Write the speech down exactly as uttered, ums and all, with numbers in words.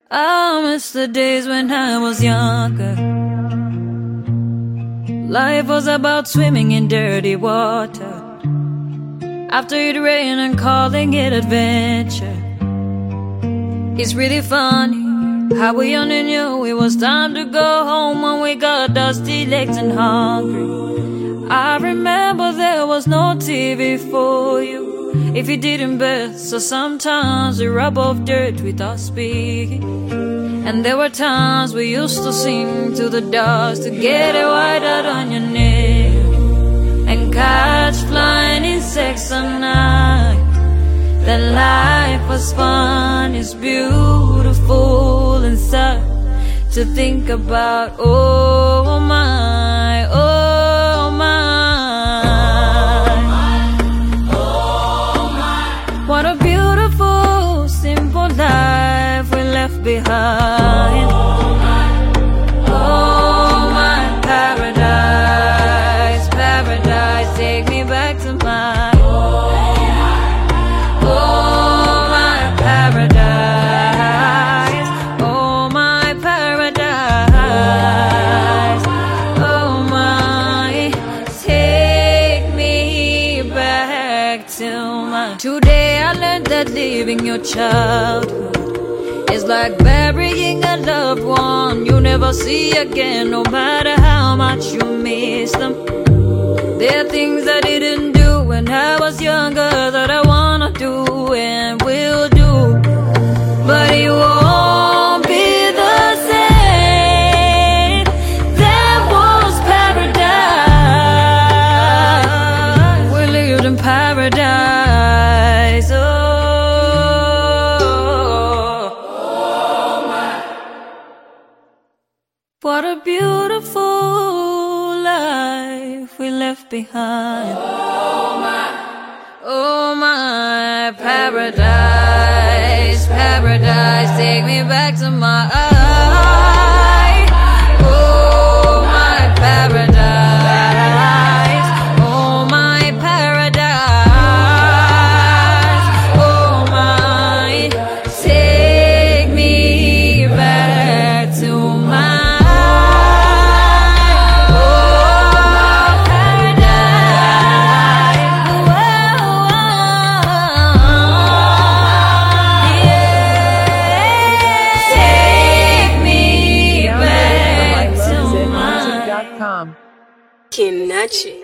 I miss the days when I was younger. Life was about swimming in dirty water, after it rained and calling it adventure. It's really funny how we only knew it was time to go home when we got dusty legs and hungry. I remember there was no T V for you if you didn't bet, so sometimes we rub off dirt without speaking. And there were times we used to sing to the dogs to get a white out on your nail and catch flying insects at night. That life was fun, it's beautiful inside to think about. Oh my, oh my, oh my. What a beautiful, simple life we left behind. Oh my, paradise, paradise, take me back to my. Today I learned that living your childhood is like burying a loved one you never see again, no matter how much you miss them. There are things I didn't do when I was younger that I wanna do and will do, but it won't be the same. That was paradise. We lived in paradise. What a beautiful life we left behind. Oh my, oh my, paradise, paradise, take me back to my eye. Oh my, paradise, oh my, paradise, oh my, take me back to my. Kinachi.